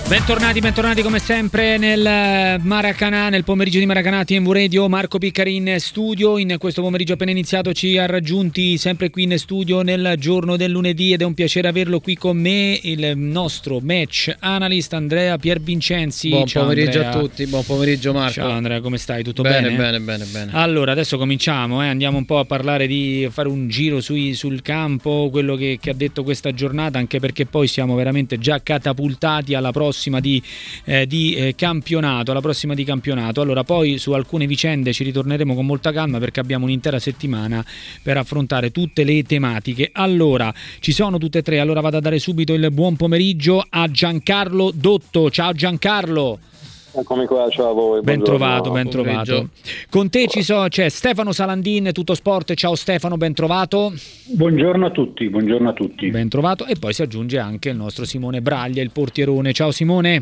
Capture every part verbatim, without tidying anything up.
Bentornati, bentornati come sempre nel Maracanã, nel pomeriggio di Maracanã T M V Radio. Marco Piccari in studio. In questo pomeriggio appena iniziato ci ha raggiunti sempre qui in studio nel giorno del lunedì ed è un piacere averlo qui con me, il nostro match analyst Andrea Piervincenzi. Buon Ciao, pomeriggio Andrea. a tutti, buon pomeriggio Marco. Ciao Andrea, come stai? Tutto bene? Bene, bene, bene, bene. Allora adesso cominciamo, eh. andiamo un po' a parlare di fare un giro sui, sul campo, quello che, che ha detto questa giornata, anche perché poi siamo veramente già catapultati alla prossima di Eh, di eh, campionato, alla prossima di campionato. Allora poi su alcune vicende ci ritorneremo con molta calma perché abbiamo un'intera settimana per affrontare tutte le tematiche. Allora ci sono tutte e tre, allora vado a dare subito il buon pomeriggio a Giancarlo Dotto. Ciao Giancarlo. Eccomi qua, ciao a voi. Ben trovato, ben Pomeriggio. trovato. Con te ci so, c'è Stefano Salandin, Tutto Sport. Ciao Stefano, ben trovato. Buongiorno a tutti, buongiorno a tutti. Ben trovato. E poi si aggiunge anche il nostro Simone Braglia, il portierone. Ciao Simone.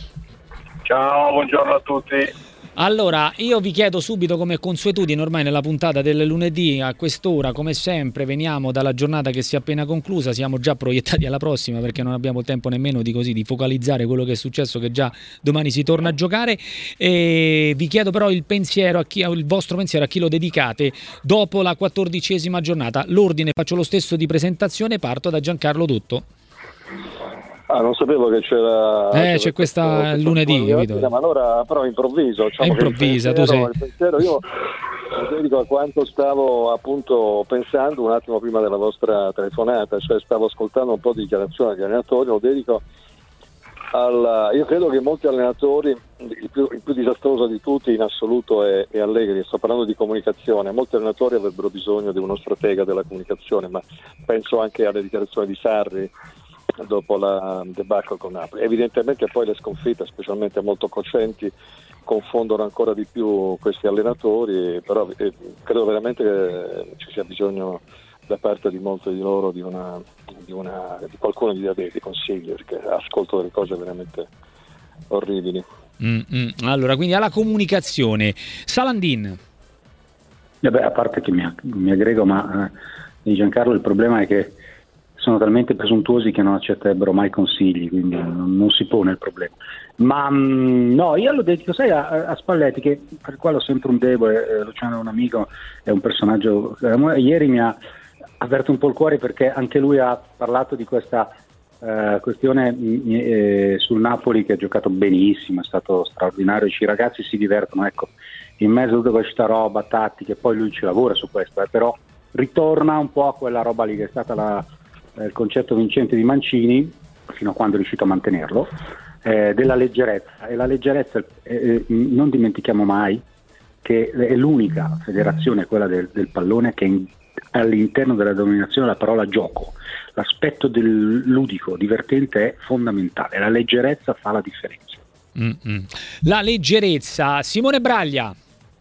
Ciao, buongiorno a tutti. Allora, io vi chiedo subito, come consuetudine ormai nella puntata del lunedì a quest'ora, come sempre veniamo dalla giornata che si è appena conclusa, siamo già proiettati alla prossima perché non abbiamo tempo nemmeno di così di focalizzare quello che è successo, che già domani si torna a giocare. E vi chiedo però il pensiero a chi, il vostro pensiero a chi lo dedicate dopo la quattordicesima giornata. L'ordine faccio lo stesso di presentazione, parto da Giancarlo Dotto. Ah, non sapevo che c'era. Eh, c'è questa questo, lunedì, questo, capito? Ma allora, però improvviso. Diciamo È improvvisa, che il pensiero, tu sei. il pensiero io lo dedico a quanto stavo appunto pensando un attimo prima della vostra telefonata, cioè stavo ascoltando un po' di dichiarazioni degli allenatori, lo dedico al. Io credo che molti allenatori, il più, il più disastroso di tutti in assoluto è, è Allegri, sto parlando di comunicazione, molti allenatori avrebbero bisogno di uno stratega della comunicazione, ma penso anche alle dichiarazioni di Sarri dopo la debacle con Napoli. Evidentemente poi le sconfitte, specialmente molto cocenti, confondono ancora di più questi allenatori, però eh, credo veramente che ci sia bisogno da parte di molti di loro di una di, una, di qualcuno gli dia dei, dei consigli, perché ascolto delle cose veramente orribili. Mm-mm. Allora, quindi alla comunicazione. Salandin. Eh beh, a parte che mi, mi aggrego, ma eh, di Giancarlo il problema è che sono talmente presuntuosi che non accetterebbero mai consigli, quindi non, non si pone il problema. Ma mh, no, io lo dedico, sai, a, a Spalletti, che per il quale ho sempre un debole. eh, Luciano è un amico, è un personaggio. Eh, ieri mi ha aperto un po' il cuore perché anche lui ha parlato di questa eh, questione eh, sul Napoli, che ha giocato benissimo, è stato straordinario, i ragazzi si divertono, ecco, in mezzo a tutta questa roba, tattiche, poi lui ci lavora su questo, eh, però ritorna un po' a quella roba lì che è stata la il concetto vincente di Mancini, fino a quando è riuscito a mantenerlo, eh, della leggerezza. E la leggerezza, eh, non dimentichiamo mai che è l'unica federazione, quella del, del pallone, che in, all'interno della denominazione la parola gioco, l'aspetto del ludico, divertente, è fondamentale. La leggerezza fa la differenza. Mm-mm. La leggerezza. Simone Braglia.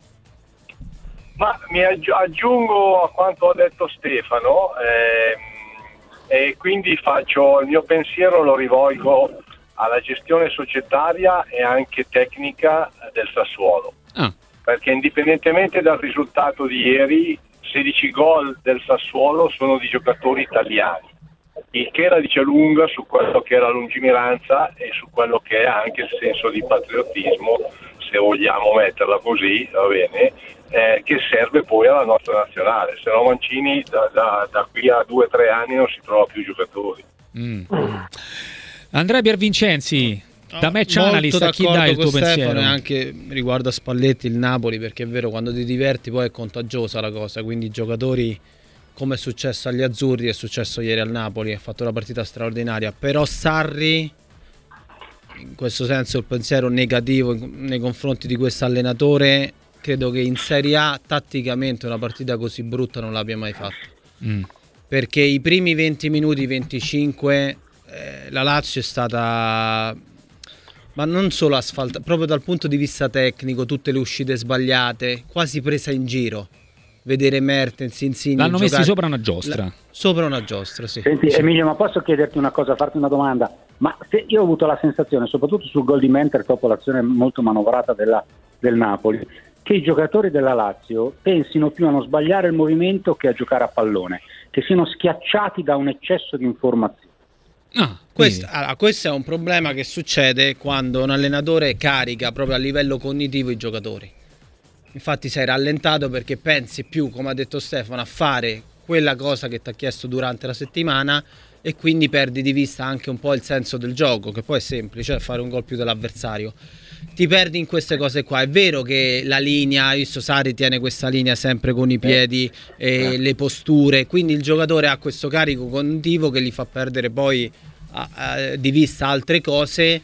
Ma mi aggi- aggiungo a quanto ha detto Stefano, ehm, e quindi faccio il mio pensiero, lo rivolgo alla gestione societaria e anche tecnica del Sassuolo, Ah. perché indipendentemente dal risultato di ieri, sedici gol del Sassuolo sono di giocatori italiani, il che la dice lunga su quello che è la lungimiranza e su quello che è anche il senso di patriottismo, se vogliamo metterla così, va bene, eh, che serve poi alla nostra nazionale. Se no Mancini da, da, da qui a due o tre anni non si trova più giocatori. Mm. Andrea Piervincenzi, da match Molto analyst, a chi dai il tuo con pensiero? Stefano, e anche riguardo a Spalletti, il Napoli, perché è vero, quando ti diverti poi è contagiosa la cosa, quindi i giocatori, come è successo agli azzurri, è successo ieri al Napoli, ha fatto una partita straordinaria, però Sarri, in questo senso il pensiero negativo nei confronti di questo allenatore, credo che in Serie A tatticamente una partita così brutta non l'abbia mai fatta. Mm. Perché i primi venti minuti, venticinque, eh, la Lazio è stata, ma non solo asfaltata, proprio dal punto di vista tecnico, tutte le uscite sbagliate, quasi presa in giro. Vedere Mertens, Insigne l'hanno giocare... messi sopra una giostra. La... Sopra una giostra, sì. Senti, sì. Emilio, ma posso chiederti una cosa, farti una domanda? Ma se io ho avuto la sensazione, soprattutto sul gol di Mentter dopo l'azione molto manovrata della, del Napoli, che i giocatori della Lazio pensino più a non sbagliare il movimento che a giocare a pallone, che siano schiacciati da un eccesso di informazioni. Ah, questo, allora, questo è un problema che succede quando un allenatore carica proprio a livello cognitivo i giocatori. Infatti sei rallentato perché pensi più, come ha detto Stefano, a fare quella cosa che ti ha chiesto durante la settimana e quindi perdi di vista anche un po' il senso del gioco, che poi è semplice, è fare un gol più dell'avversario. Ti perdi in queste cose qua. È vero che la linea, visto Sarri tiene questa linea sempre con i piedi e eh. le posture, quindi il giocatore ha questo carico cognitivo che gli fa perdere poi a, a, di vista altre cose.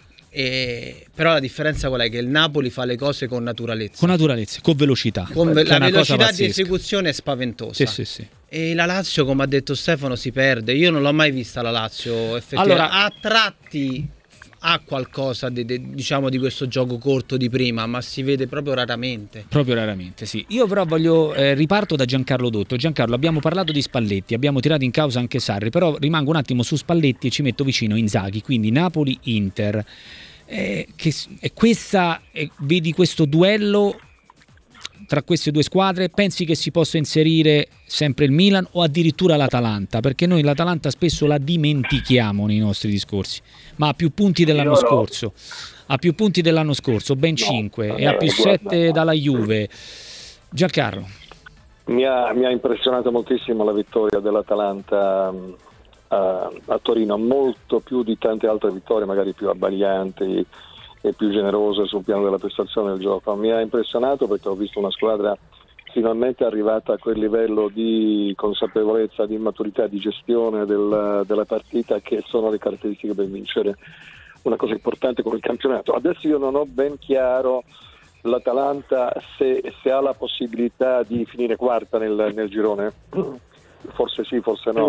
E, però la differenza qual è? Che il Napoli fa le cose con naturalezza, con naturalezza, con velocità, con ve- la velocità di esecuzione è spaventosa. Sì, sì, sì. E la Lazio, come ha detto Stefano, si perde. Io non l'ho mai vista la Lazio effettivamente. Allora, a tratti ha qualcosa di, di, diciamo di questo gioco corto di prima, ma si vede proprio raramente. Proprio raramente, sì. Io però voglio eh, riparto da Giancarlo Dotto. Giancarlo, abbiamo parlato di Spalletti, abbiamo tirato in causa anche Sarri, però rimango un attimo su Spalletti e ci metto vicino Inzaghi, quindi Napoli-Inter. Eh, che è questa eh, vedi questo duello tra queste due squadre? Pensi che si possa inserire sempre il Milan o addirittura l'Atalanta? Perché noi l'Atalanta spesso la dimentichiamo nei nostri discorsi, ma ha più punti dell'anno Io scorso, ha più punti dell'anno scorso, ben cinque, no, e ha più sette dalla Juve. Giancarlo. Mi ha, mi ha impressionato moltissimo la vittoria dell'Atalanta a, a Torino, molto più di tante altre vittorie, magari più abbaglianti e più generose sul piano della prestazione del gioco. Mi ha impressionato perché ho visto una squadra finalmente arrivata a quel livello di consapevolezza, di maturità, di gestione del, della partita, che sono le caratteristiche per vincere una cosa importante come il campionato. Adesso io non ho ben chiaro l'Atalanta se, se ha la possibilità di finire quarta nel, nel girone. Forse sì, forse no.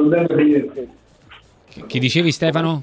Chi dicevi, Stefano?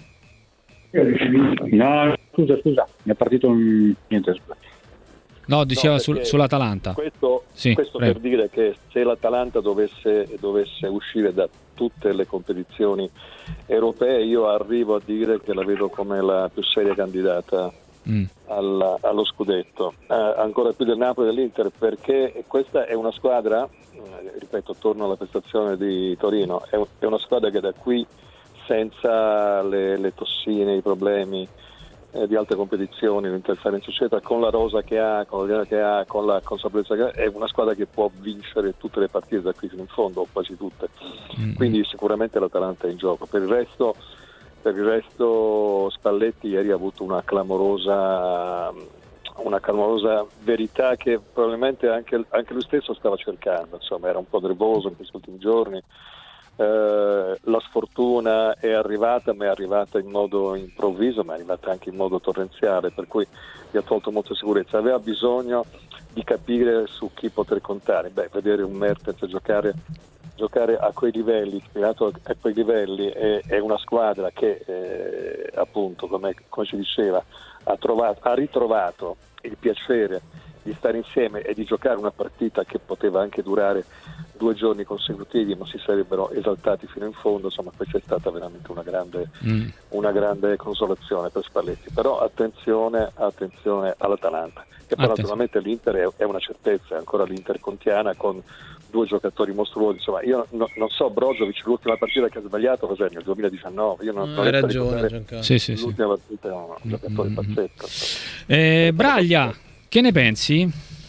No, scusa, scusa, mi è partito un... niente. No, diceva no, sul, sull'Atalanta. Questo, sì, questo per dire che se l'Atalanta dovesse, dovesse uscire da tutte le competizioni europee, io arrivo a dire che la vedo come la più seria candidata mm. alla, allo scudetto, eh, ancora più del Napoli e dell'Inter, perché questa è una squadra, eh, ripeto, torno alla prestazione di Torino, è, è una squadra che da qui, senza le, le tossine, i problemi eh, di altre competizioni, l'interferenza eccetera, con la rosa che ha, con la che ha, con la consapevolezza che ha, è una squadra che può vincere tutte le partite da qui fino in fondo, o quasi tutte. Mm-hmm. Quindi sicuramente l'Atalanta è in gioco. Per il resto, per il resto Spalletti ieri ha avuto una clamorosa una clamorosa verità che probabilmente anche, anche lui stesso stava cercando, insomma era un po' nervoso in questi ultimi giorni. Eh, la sfortuna è arrivata, ma è arrivata in modo improvviso, ma è arrivata anche in modo torrenziale, per cui gli ha tolto molta sicurezza. Aveva bisogno di capire su chi poter contare. Beh, vedere un Mertens giocare, giocare a quei livelli, ispirato a quei livelli, è, è una squadra che eh, appunto, come, come ci diceva, ha, trovato, ha ritrovato il piacere di stare insieme e di giocare una partita che poteva anche durare due giorni consecutivi, ma si sarebbero esaltati fino in fondo. Insomma, questa è stata veramente una grande, mm. una grande consolazione per Spalletti. Però attenzione, attenzione all'Atalanta, che poi naturalmente l'Inter è, è una certezza, è ancora l'Inter contiana con due giocatori mostruosi. Insomma, io no, non so, Brozovic l'ultima partita che ha sbagliato cos'è, nel duemiladiciannove, io non, mm, non hai ragione, sì, sì, l'ultima sì. partita è un giocatore mm-hmm. pazzesco. Eh, Braglia, che ne pensi?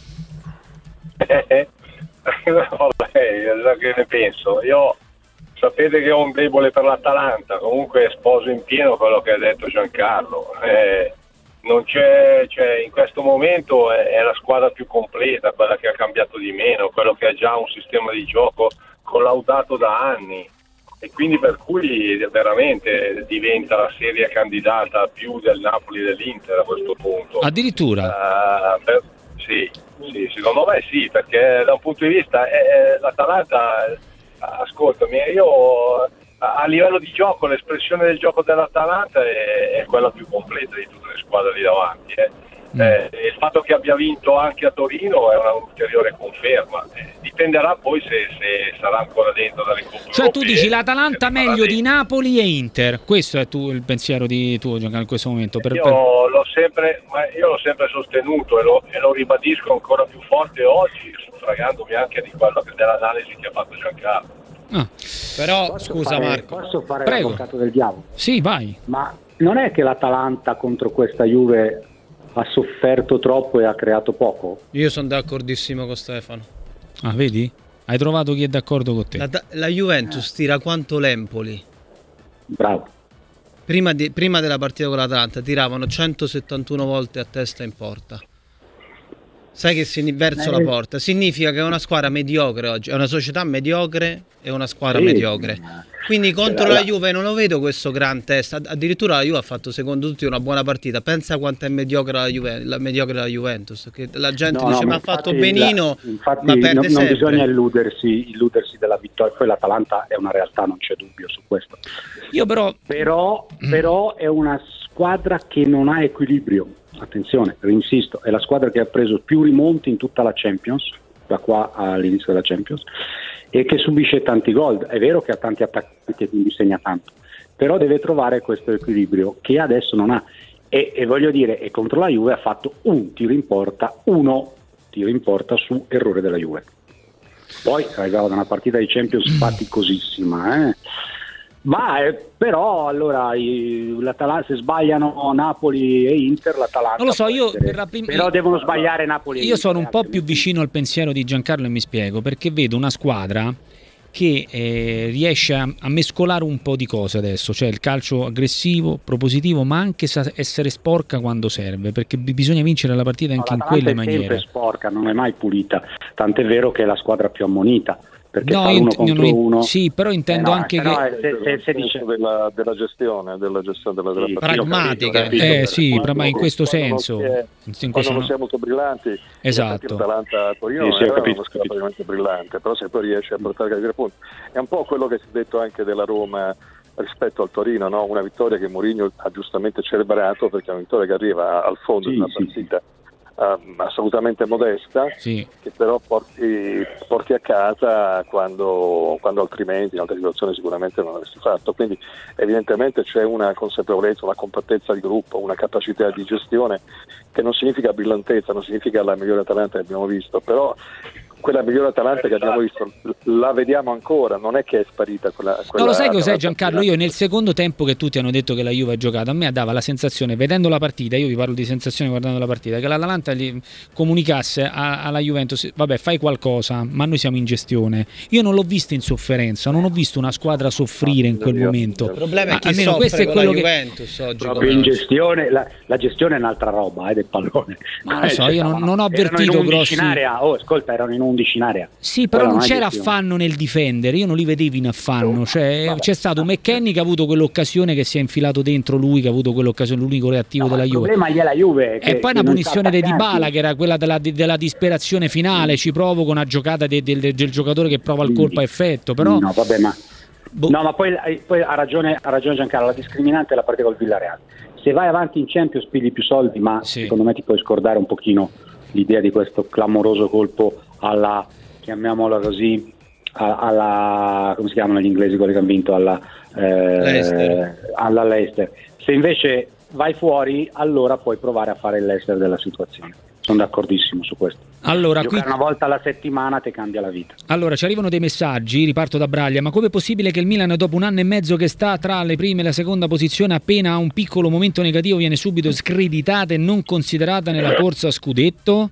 Eh, vabbè, che ne penso? Io sapete che ho un debole per l'Atalanta, comunque sposo in pieno quello che ha detto Giancarlo. Eh, non c'è, cioè, in questo momento è, è la squadra più completa, quella che ha cambiato di meno, quello che ha già un sistema di gioco collaudato da anni, e quindi per cui veramente diventa la seria candidata più del Napoli e dell'Inter a questo punto. Addirittura? Uh, per, sì, sì, secondo me sì, perché da un punto di vista eh, l'Atalanta, ascoltami, io a livello di gioco, l'espressione del gioco dell'Atalanta è, è quella più completa di tutte le squadre lì davanti. Eh. Mm. Eh, il fatto che abbia vinto anche a Torino è una ulteriore conferma. Eh, dipenderà poi se, se sarà ancora dentro dalle coppe. Cioè tu dici l'Atalanta meglio di Napoli e Inter, questo è tu, il pensiero di tuo in questo momento? Per, io, per... L'ho sempre, ma io l'ho sempre sostenuto e lo, e lo ribadisco ancora più forte oggi, suffragandomi anche di quello che, dell'analisi che ha fatto Giancarlo. Ah. Però posso scusa fare, Marco, posso fare Prego. l'avvocato del diavolo? Sì, vai. Ma non è che l'Atalanta contro questa Juve ha sofferto troppo e ha creato poco? io sono d'accordissimo con Stefano. Ah, vedi? Hai trovato chi è d'accordo con te. La, la Juventus tira quanto l'Empoli. Bravo. Prima, di, prima della partita con l'Atalanta tiravano centosettantuno volte a testa in porta. Sai che signi- verso Eh. la porta significa che è una squadra mediocre oggi, è una società mediocre e una squadra Sì. mediocre. Quindi contro La- la la- Juve non lo vedo questo gran test. Ad- Addirittura la Juve ha fatto secondo tutti una buona partita. Pensa quanto è mediocre la, Juve, la mediocre la Juventus. Che la gente No, dice no, ma ha infatti fatto benino, la- infatti ma perde non, non sempre. bisogna illudersi, illudersi della vittoria. Poi l'Atalanta è una realtà, non c'è dubbio su questo. Io però Però, però è una squadra che non ha equilibrio. Attenzione, insisto, è la squadra che ha preso più rimonti in tutta la Champions, da qua all'inizio della Champions, e che subisce tanti gol. È vero che ha tanti attaccanti e quindi segna tanto, però deve trovare questo equilibrio che adesso non ha. E, e voglio dire, e contro la Juve ha fatto un tiro in porta, uno tiro in porta su errore della Juve. Poi arrivava da una partita di Champions faticosissima, eh? Ma eh, però allora i, l'Atalanta, se sbagliano Napoli e Inter, l'Atalanta non lo so, può io essere- per la prim- però devono sbagliare Napoli e Io Inter, sono un po' più altrimenti- vicino al pensiero di Giancarlo e mi spiego, perché vedo una squadra che eh, riesce a, a mescolare un po' di cose adesso, cioè il calcio aggressivo, propositivo, ma anche sa- essere sporca quando serve, perché bi- bisogna vincere la partita anche in l'Atalanta quelle è sempre maniere. sporca, non è mai pulita, tant'è vero che è la squadra più ammonita, perché No, fa io uno int- contro non in- uno. sì, però intendo Eh no, anche però che è- se, se, se dice della, della gestione, della gestione della, della Sì, partita. pragmatica. Ho capito, ho eh capito. sì, Quando- ma in questo quando non senso, si è- in Quando questo non no. siamo molto brillanti, Esatto. l'Atalanta a Torino Sì, non sì, ho era capito, una ho squadra capito. praticamente brillante, però se poi riesce a portare a dire punti. È un po' quello che si è detto anche della Roma rispetto al Torino, no? Una vittoria che Mourinho ha giustamente celebrato, perché è una vittoria che arriva al fondo Sì, di una sì, partita ehm, assolutamente modesta, Sì. che però porti, porti a casa quando, quando altrimenti in altre situazioni sicuramente non avresti fatto. Quindi evidentemente c'è una consapevolezza, una compattezza di gruppo, una capacità di gestione che non significa brillantezza, non significa la migliore Atalanta che abbiamo visto, però quella migliore Atalanta che abbiamo visto la vediamo ancora, non è che è sparita quella, quella No, lo sai cos'è Atalanta Giancarlo? Io nel secondo tempo che tutti hanno detto che la Juve ha giocato, a me dava la sensazione, vedendo la partita, io vi parlo di sensazione guardando la partita, che l'Atalanta gli comunicasse a- alla Juventus, vabbè fai qualcosa, ma noi siamo in gestione. Io non l'ho vista in sofferenza, non ho visto una squadra soffrire in quel momento. Il problema è Ah, chi almeno soffre questo è con quello la che... Juventus oggi. proprio come in oggi. gestione, la, la gestione è un'altra roba, eh, del pallone. Ma lo so, io non- non ho Erano in avvertito undici grossi- in area. Oh, ascolta, erano in undici in area. Sì, però Quella non è c'era gestione. affanno nel difendere, io non li vedevo in affanno, cioè, Vabbè. c'è stato McKennie che ha avuto quell'occasione che si è infilato dentro lui, che ha avuto quell'occasione, l'unico reattivo No, della il Juve. problema è la Juve. che- E poi che una non punizione sta di attaccanti. Dybala che era quella della, della disperazione finale, ci provo con una giocata de- del, del giocatore che prova il Sì. colpo a effetto, però No, vabbè, ma boh, no, ma poi, poi ha ragione, ha ragione Giancarlo, la discriminante è la partita col Villarreal. Se vai avanti in Champions pigli più soldi, ma Sì. secondo me ti puoi scordare un pochino l'idea di questo clamoroso colpo alla, chiamiamola così, a- alla, come si chiamano gli inglesi quelli che hanno vinto, alla eh, Leicester. alla Leicester. Se invece vai fuori, allora puoi provare a fare il Leicester della situazione. Sono d'accordissimo su questo. allora qui Giocare una volta alla settimana ti cambia la vita. allora ci arrivano dei messaggi, riparto da Braglia, ma com'è possibile che il Milan dopo un anno e mezzo che sta tra le prime e la seconda posizione appena ha un piccolo momento negativo viene subito screditata e non considerata nella corsa a scudetto?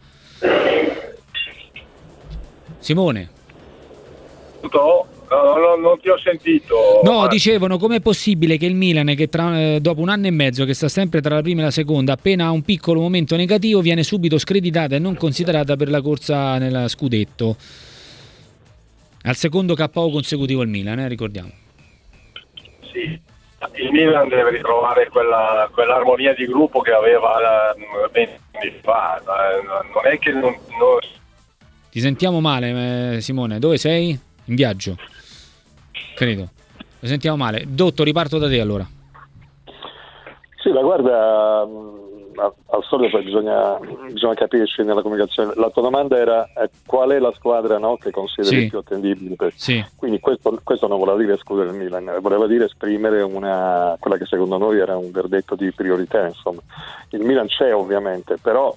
Simone. No, no, non ti ho sentito. No, Ma- dicevano com'è possibile che il Milan, che tra- eh, dopo un anno e mezzo che sta sempre tra la prima e la seconda, appena ha un piccolo momento negativo, viene subito screditata e non considerata per la corsa nella scudetto. Al secondo K O consecutivo il Milan, eh, ricordiamo. Sì, il Milan deve ritrovare quella, quell'armonia di gruppo che aveva eh, venti anni fa. eh, Non è che non, non- Ti sentiamo male, eh, Simone. Dove sei? In viaggio. Credo. Ti sentiamo male. Dotto, riparto da te allora. Sì, ma guarda, mh, a- al solito poi bisogna, bisogna capirci nella comunicazione. La tua domanda era eh, qual è la squadra, no, che consideri Sì. più attendibile? Per- Sì. Quindi questo, questo non voleva dire escludere il Milan, voleva dire esprimere una, quella che secondo noi era un verdetto di priorità. Insomma. Il Milan c'è ovviamente, però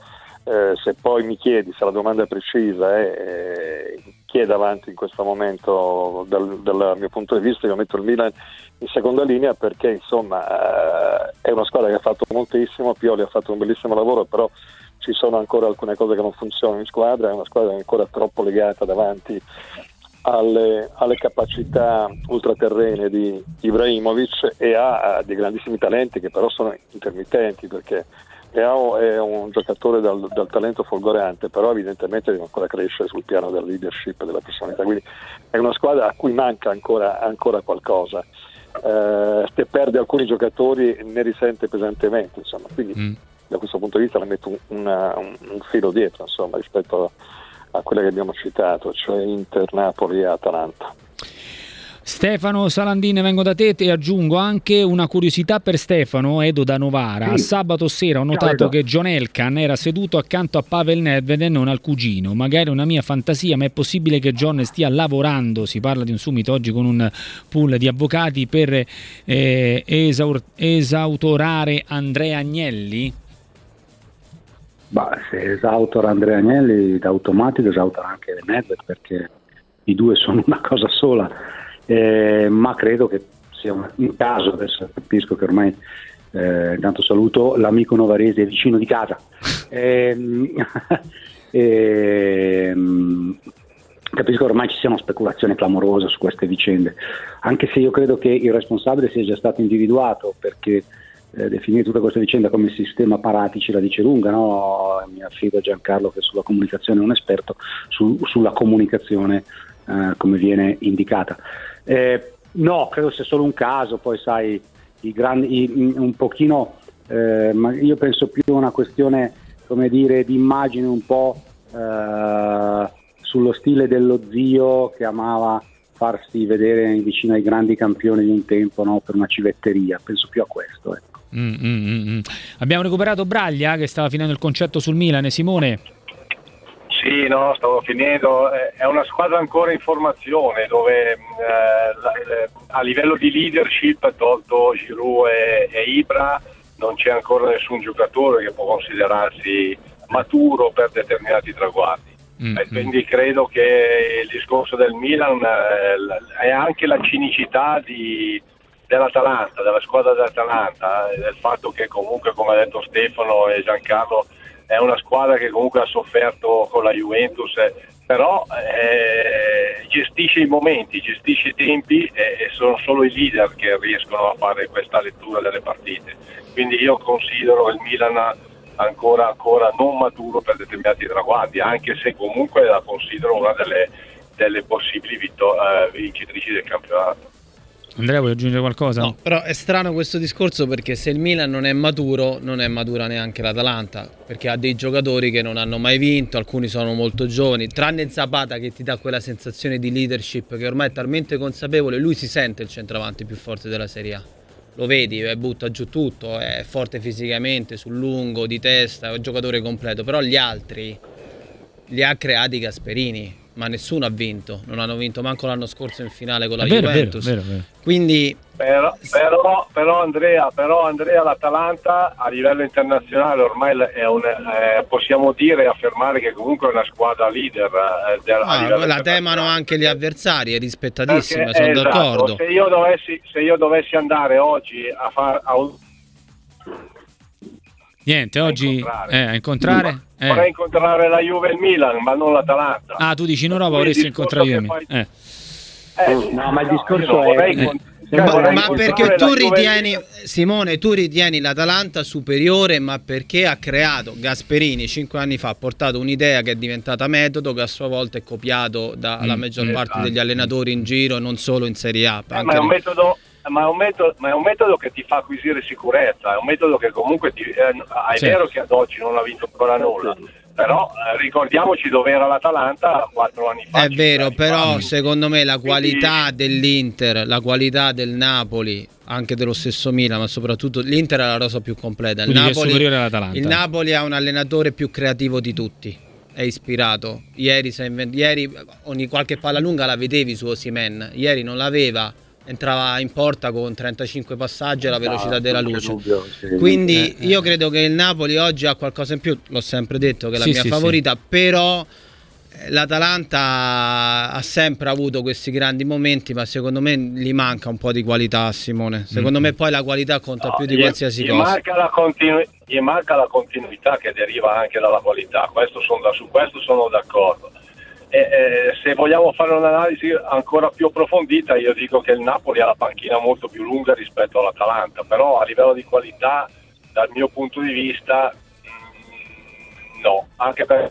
Eh, se poi mi chiedi se la domanda è precisa è eh, chi è davanti in questo momento dal, dal mio punto di vista, io metto il Milan in seconda linea perché insomma eh, è una squadra che ha fatto moltissimo, Pioli ha fatto un bellissimo lavoro, però ci sono ancora alcune cose che non funzionano in squadra, è una squadra che è ancora troppo legata davanti alle, alle capacità ultraterrene di Ibrahimovic e ha, ha dei grandissimi talenti che però sono intermittenti, perché Leao è un giocatore dal, dal talento folgorante, però evidentemente deve ancora crescere sul piano della leadership e della personalità, quindi è una squadra a cui manca ancora, ancora qualcosa. Eh, se perde alcuni giocatori ne risente pesantemente, insomma, quindi mm. da questo punto di vista la metto un, una, un, un filo dietro, insomma, rispetto a, a quelle che abbiamo citato, cioè Inter, Napoli e Atalanta. Stefano Salandini, vengo da te e aggiungo anche una curiosità per Stefano, Edo da Novara. Sì. Sabato sera ho notato Ciao, che John Elkann era seduto accanto a Pavel Nedved e non al cugino. Magari è una mia fantasia, ma è possibile che John stia lavorando, si parla di un summit oggi con un pool di avvocati, per eh, esaur- esautorare Andrea Agnelli? Bah, se esautora Andrea Agnelli, da automatico esautora anche Nedved, perché i due sono una cosa sola. Eh, ma credo che sia un, un caso, adesso capisco che ormai eh, intanto saluto l'amico novarese vicino di casa, eh, eh, capisco che ormai ci sia una speculazione clamorosa su queste vicende, anche se io credo che il responsabile sia già stato individuato, perché eh, definire tutta questa vicenda come sistema Paratici la dice lunga, no? Mi affido a Giancarlo che sulla comunicazione è un esperto, su, sulla comunicazione Uh, come viene indicata. Eh, no, credo sia solo un caso, poi sai, i grandi, i, un pochino, eh, ma io penso più a una questione, come dire, di immagine un po' uh, sullo stile dello zio che amava farsi vedere vicino ai grandi campioni di un tempo, no? Per una civetteria, penso più a questo. Ecco. Mm, mm, mm. Abbiamo recuperato Braglia che stava finendo il concetto sul Milan. Simone? Sì, no, stavo finendo. È una squadra ancora in formazione dove eh, a livello di leadership, tolto Giroud e, e Ibra, non c'è ancora nessun giocatore che può considerarsi maturo per determinati traguardi. Mm-hmm. E quindi credo che il discorso del Milan eh, è anche la cinicità di, dell'Atalanta, della squadra dell'Atalanta, eh, del fatto che comunque, come ha detto Stefano e Giancarlo, è una squadra che comunque ha sofferto con la Juventus, però eh, gestisce i momenti, gestisce i tempi e, e sono solo i leader che riescono a fare questa lettura delle partite. Quindi io considero il Milan ancora, ancora non maturo per determinati traguardi, anche se comunque la considero una delle, delle possibili vittor- eh, vincitrici del campionato. Andrea, vuoi aggiungere qualcosa? No, però è strano questo discorso, perché se il Milan non è maturo, non è matura neanche l'Atalanta, perché ha dei giocatori che non hanno mai vinto, alcuni sono molto giovani, tranne Zapata che ti dà quella sensazione di leadership che ormai è talmente consapevole, lui si sente il centravanti più forte della Serie A. Lo vedi, butta giù tutto, è forte fisicamente, sul lungo, di testa, è un giocatore completo, però gli altri li ha creati Gasperini. Ma nessuno ha vinto, non hanno vinto manco l'anno scorso in finale con la vero, Juventus. Vero, vero, vero. Quindi però, però, però, Andrea, però Andrea, l'Atalanta a livello internazionale ormai è un, eh, possiamo dire e affermare che comunque è una squadra leader. Eh, del, ah, la temano anche gli avversari, è rispettatissima, perché, sono esatto, d'accordo. Se io dovessi, se io dovessi andare oggi a fare Niente, oggi incontrare, eh, a incontrare? Eh. vorrei incontrare la Juve e il Milan, ma non l'Atalanta. Ah, tu dici in Europa vorresti incontrare Juve? Poi... Eh. Eh, no, ma il discorso no, è... Eh. Ma, ma perché tu ritieni, Simone, tu ritieni l'Atalanta superiore, ma perché ha creato Gasperini cinque anni fa, ha portato un'idea che è diventata metodo, che a sua volta è copiato dalla mm, maggior esatto. parte degli allenatori in giro, non solo in Serie A. Eh, ma è un metodo... Ma è, un metodo, ma è un metodo che ti fa acquisire sicurezza, è un metodo che comunque ti, eh, è sì. vero che ad oggi non ha vinto ancora nulla, però eh, ricordiamoci dove era l'Atalanta quattro anni fa. È vero, però fa. secondo me la qualità Quindi... dell'Inter, la qualità del Napoli, anche dello stesso Milan, ma soprattutto l'Inter è la rosa più completa. Il Napoli, il Napoli ha un allenatore più creativo di tutti. È ispirato. Ieri, se invent- ieri ogni qualche palla lunga la vedevi su Osimhen, ieri non l'aveva. entrava in porta con trentacinque passaggi alla velocità Ah, della non c'è luce. dubbio, sì. Quindi Eh, eh. io credo che il Napoli oggi ha qualcosa in più, l'ho sempre detto che è la Sì, mia sì, favorita, però eh, l'Atalanta ha sempre avuto questi grandi momenti, ma secondo me gli manca un po' di qualità a Simone. Secondo Mm. me poi la qualità conta No, più di gli- qualsiasi gli cosa. manca la continu- gli manca la continuità che deriva anche dalla qualità, questo sono da- su questo sono d'accordo. E, eh, se vogliamo fare un'analisi ancora più approfondita, io dico che il Napoli ha la panchina molto più lunga rispetto all'Atalanta, però a livello di qualità, dal mio punto di vista, mh, no, anche per...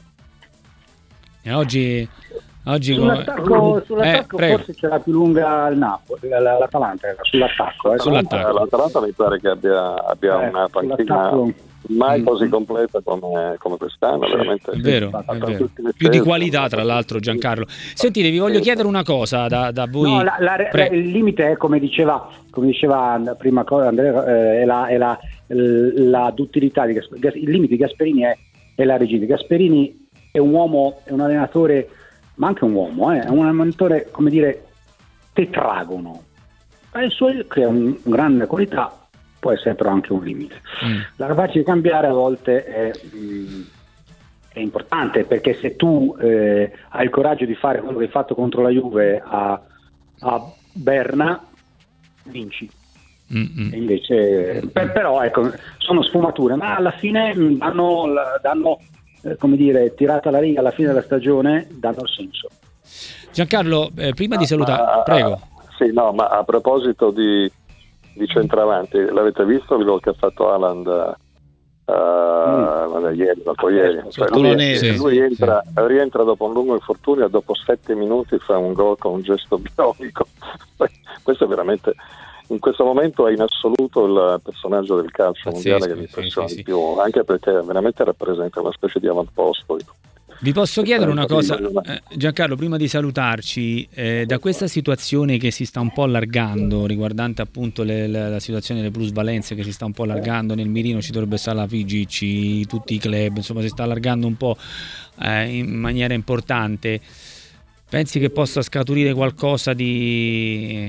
E oggi, oggi Sull'attacco, eh, sull'attacco prego. forse c'è la più lunga il Napoli, la- la- l'Atalanta era sull'attacco. Eh. Sull'attacco. Eh, L'Atalanta mi pare che abbia, abbia Eh, una panchina sull'attacco. mai Mm. così completa come, come quest'anno, veramente. È vero, è vero. Più di qualità, tra l'altro, Giancarlo. Sentite, vi voglio chiedere una cosa da, da voi. No, la- la- Pre- il limite è, come diceva, come diceva prima co- Andrea, eh, è la, è la, la duttilità di Gasperini. Il limite di Gasperini è, è la regina. Gasperini è un uomo, è un allenatore, ma anche un uomo, eh, è un allenatore, come dire, tetragono. E il suo crea un, un grande qualità, può essere però anche un limite. Mm. La capacità di cambiare a volte è, mh, è importante, perché se tu eh, hai il coraggio di fare quello che hai fatto contro la Juve a, a Berna, vinci. Mm, mm. E invece, per- però ecco, sono sfumature, ma alla fine mh, danno, la- danno eh, come dire, tirata la riga alla fine della stagione, danno il senso. Giancarlo, eh, prima di salutare, Ma- prego. Sì, no, ma a proposito di, di centravanti, l'avete visto il gol che ha fatto Haaland uh, vabbè, ieri, l'altro ieri? Cioè, lui, Polonese, lui sì, rientra, rientra dopo un lungo infortunio e dopo sette minuti fa un gol con un gesto bionico. Questo è veramente, in questo momento è in assoluto il personaggio del calcio Pazzesco, mondiale che mi sì, impressiona sì, di sì. più, anche perché veramente rappresenta una specie di avamposto. Vi posso chiedere una cosa, Prima- eh, Giancarlo, prima di salutarci, eh, da questa situazione che si sta un po' allargando, riguardante appunto le- la, la situazione delle plusvalenze che si sta un po' allargando, nel mirino ci dovrebbe stare la F I G I C, tutti i club, insomma si sta allargando un po' eh, in maniera importante. Pensi che possa scaturire qualcosa di,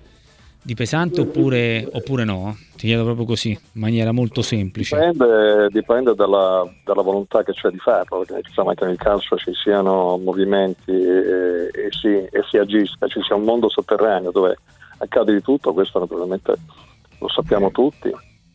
di pesante oppure, oppure no? Ti chiedo proprio così, in maniera molto semplice. Dipende, dipende dalla, dalla volontà che c'è di farlo, perché insomma anche nel calcio ci siano movimenti e, e, si, e si agisca, ci sia un mondo sotterraneo dove accade di tutto, questo naturalmente lo sappiamo tutti,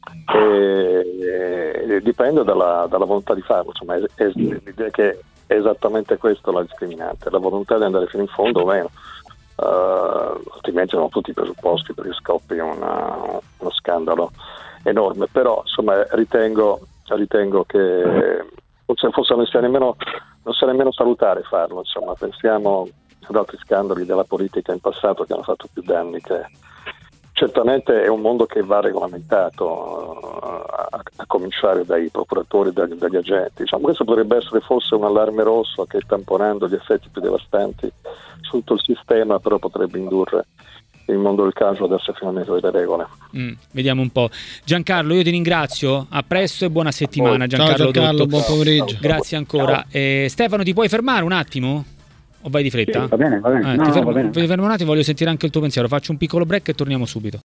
e, e dipende dalla, dalla volontà di farlo, insomma è, è, direi che è esattamente questo la discriminante, la volontà di andare fino in fondo o meno. Uh, altrimenti sono tutti i presupposti perché scoppi una, uno scandalo enorme, però insomma ritengo, ritengo che forse, forse non sia nemmeno non sia nemmeno salutare farlo, insomma pensiamo ad altri scandali della politica in passato che hanno fatto più danni che certamente è un mondo che va regolamentato, uh, a, a cominciare dai procuratori, dagli, dagli agenti. Diciamo, questo potrebbe essere forse un allarme rosso che, tamponando gli effetti più devastanti su tutto il sistema, però potrebbe indurre il mondo del calcio ad essere finalmente delle regole. Mm, vediamo un po'. Giancarlo, io ti ringrazio, a presto e buona settimana. Ciao, Giancarlo, Giancarlo, Dotto. buon pomeriggio. Grazie ancora. Eh, Stefano, ti puoi fermare un attimo? O vai di fretta? Sì, va bene, va bene. Eh, No, ti no, fermo, va bene. ti fermo un attimo, voglio sentire anche il tuo pensiero. Faccio un piccolo break e torniamo subito.